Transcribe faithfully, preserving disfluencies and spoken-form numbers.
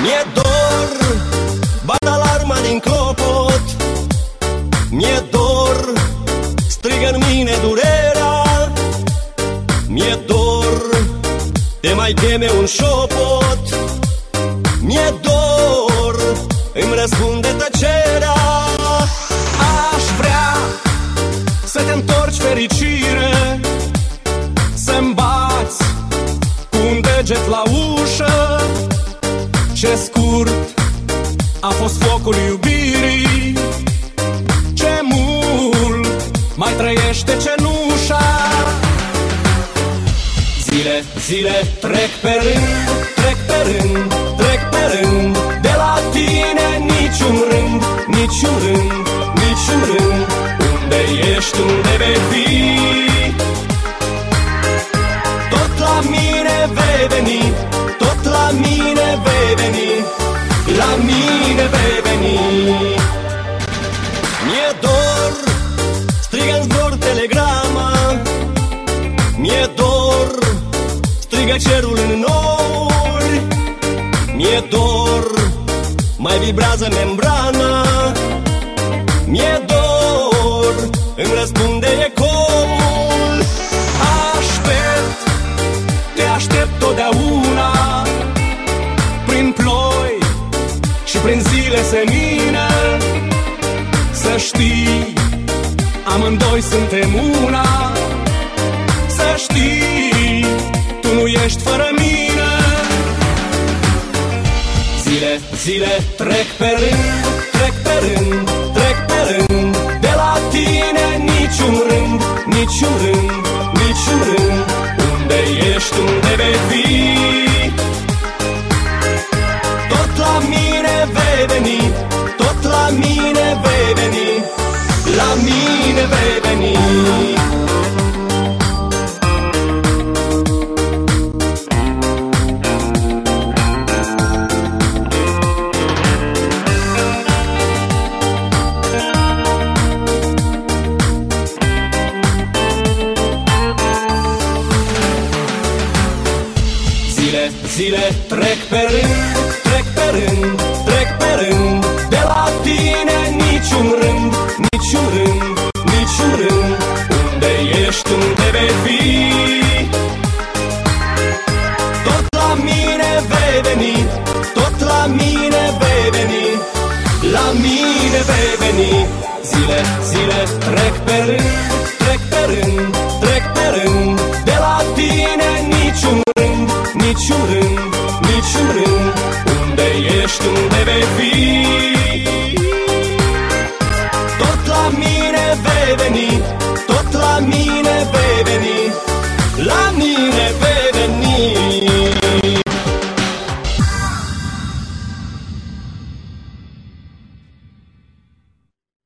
Mi-e dor, bat alarma din clopot. Mi-e dor, strigă în mine durerea. Mi-e dor, te mai cheme un șopot. Mi-e dor, îmi răspunde tăcerea. Aș vrea să te întorci, fericire, să-mi bați cu un deget la ușă. Ce scurt a fost focul iubirii, ce mult mai trăiește cenușa. Zile, zile trec pe rând, trec pe rând, trec pe rând. De la tine niciun rând, niciun rând, niciun rând. Unde ești, unde vei fi? Tot la mine vei veni, tot la mine vei veni, la mine vei veni. Mi-e dor, strigă-n zbor telegrama. Mi-e dor, strigă cerul în nori. Mi-e dor, mai vibrează membrana. Mi-e dor, îmi răspunde ecoul. Aștept, te aștept totdeauna, prin ploi și prin zile senine. Să știi, amândoi suntem una. Să știi, tu nu ești fără mine. Zile, zile trec pe rând, trec pe rând, trec pe rând. De la tine niciun rând, niciun rând, niciun rând. Unde ești, unde vei fi? Tot la mine vei veni, tot la mine vei veni, la mine vei veni. Zile, zile trec pe rând, trec pe rând, trec pe rând. De la tine niciun rând, niciun rând, niciun rând. Unde ești, unde vei fi? Tot la mine vei veni, tot la mine vei veni, la mine vei veni. Zile, zile trec pe rând, trec pe rând, trec pe rând. De la tine niciun rând, niciun rând, niciun rând. Unde ești, unde vei fi? Tot la mine vei veni,